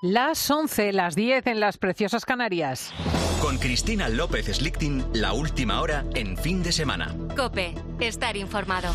Las 11, las 10 en las preciosas Canarias. Con Cristina López Slichting, la última hora en fin de semana. COPE, estar informado.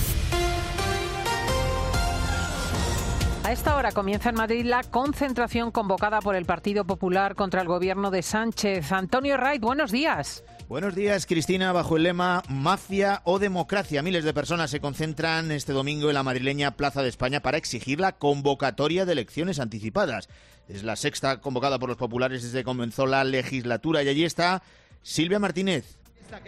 A esta hora comienza en Madrid la concentración convocada por el Partido Popular contra el gobierno de Sánchez. Antonio Wright, buenos días. Buenos días, Cristina. Bajo el lema Mafia o Democracia, miles de personas se concentran este domingo en la madrileña Plaza de España para exigir la convocatoria de elecciones anticipadas. Es la sexta convocada por los populares desde que comenzó la legislatura y allí está Silvia Martínez.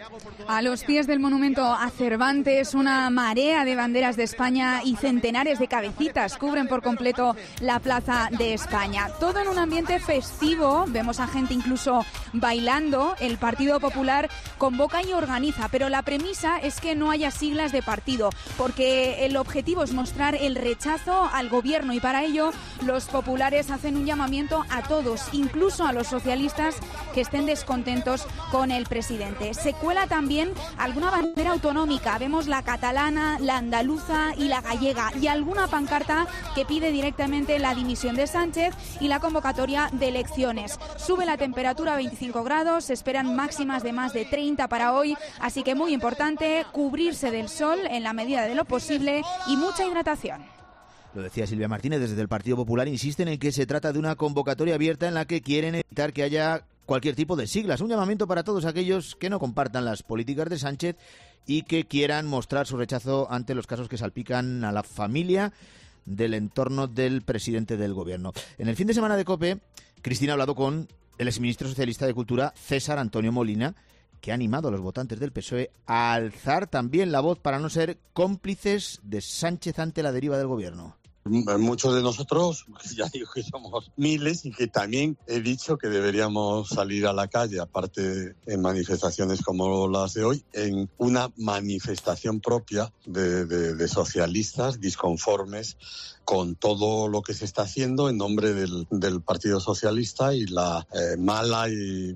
A los pies del monumento a Cervantes, una marea de banderas de España y centenares de cabecitas cubren por completo la Plaza de España. Todo en un ambiente festivo, vemos a gente incluso bailando. El Partido Popular convoca y organiza, pero la premisa es que no haya siglas de partido, porque el objetivo es mostrar el rechazo al gobierno y para ello los populares hacen un llamamiento a todos, incluso a los socialistas que estén descontentos con el presidente. Se cuela también alguna bandera autonómica, vemos la catalana, la andaluza y la gallega y alguna pancarta que pide directamente la dimisión de Sánchez y la convocatoria de elecciones. Sube la temperatura a 25 grados, se esperan máximas de más de 30 para hoy, así que muy importante cubrirse del sol en la medida de lo posible y mucha hidratación. Lo decía Silvia Martínez, desde el Partido Popular insisten en que se trata de una convocatoria abierta en la que quieren evitar que haya cualquier tipo de siglas. Un llamamiento para todos aquellos que no compartan las políticas de Sánchez y que quieran mostrar su rechazo ante los casos que salpican a la familia del entorno del presidente del gobierno. En el fin de semana de COPE, Cristina ha hablado con el exministro socialista de Cultura, César Antonio Molina, que ha animado a los votantes del PSOE a alzar también la voz para no ser cómplices de Sánchez ante la deriva del gobierno. Muchos de nosotros, ya digo que somos miles y que también he dicho que deberíamos salir a la calle, aparte en manifestaciones como las de hoy, en una manifestación propia de socialistas disconformes con todo lo que se está haciendo en nombre del Partido Socialista y la mala y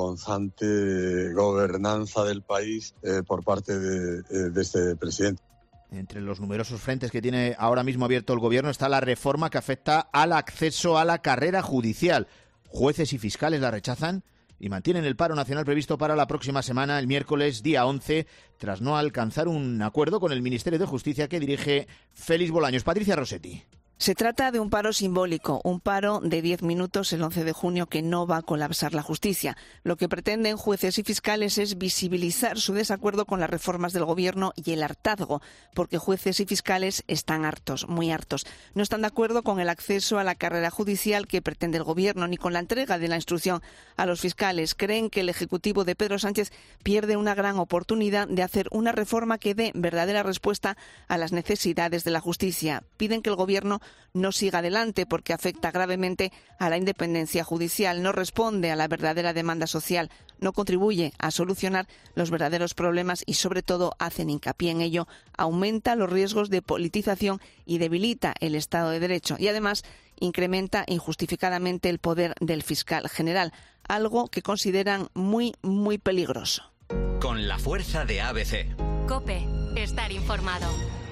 vergonzante gobernanza del país por parte de este presidente. Entre los numerosos frentes que tiene ahora mismo abierto el gobierno está la reforma que afecta al acceso a la carrera judicial. Jueces y fiscales la rechazan y mantienen el paro nacional previsto para la próxima semana, el miércoles día 11, tras no alcanzar un acuerdo con el Ministerio de Justicia que dirige Félix Bolaños. Patricia Rossetti. Se trata de un paro simbólico, un paro de 10 minutos el 11 de junio que no va a colapsar la justicia. Lo que pretenden jueces y fiscales es visibilizar su desacuerdo con las reformas del gobierno y el hartazgo, porque jueces y fiscales están hartos, muy hartos. No están de acuerdo con el acceso a la carrera judicial que pretende el gobierno ni con la entrega de la instrucción a los fiscales. Creen que el Ejecutivo de Pedro Sánchez pierde una gran oportunidad de hacer una reforma que dé verdadera respuesta a las necesidades de la justicia. Piden que el gobierno no siga adelante porque afecta gravemente a la independencia judicial, no responde a la verdadera demanda social, no contribuye a solucionar los verdaderos problemas y sobre todo hacen hincapié en ello, aumenta los riesgos de politización y debilita el Estado de Derecho y además incrementa injustificadamente el poder del fiscal general, algo que consideran muy, muy peligroso. Con la fuerza de ABC. COPE, estar informado.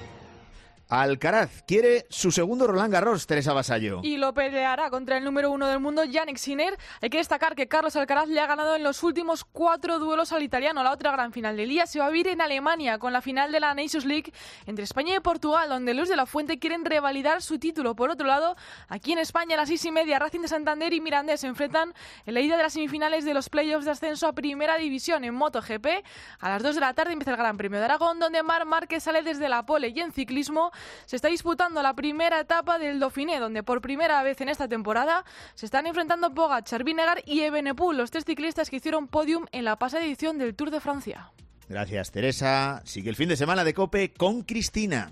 Alcaraz quiere su segundo Roland Garros, Teresa Vasallo. Y lo peleará contra el número 1 del mundo, Jannik Sinner. Hay que destacar que Carlos Alcaraz le ha ganado en los últimos 4 duelos al italiano. La otra gran final del día se va a vivir en Alemania con la final de la Nations League entre España y Portugal, donde Luis de la Fuente quieren revalidar su título. Por otro lado, aquí en España a las 6:30, Racing de Santander y Mirandés se enfrentan en la ida de las semifinales de los playoffs de ascenso a Primera División en MotoGP. A las 2 de la tarde empieza el Gran Premio de Aragón, donde Marc Márquez sale desde la pole, y en ciclismo se está disputando la primera etapa del Dauphiné, donde por primera vez en esta temporada se están enfrentando Pogačar, Vingegaard y Evenepoel, los 3 ciclistas que hicieron podium en la pasada edición del Tour de Francia. Gracias, Teresa. Sigue el fin de semana de COPE con Cristina.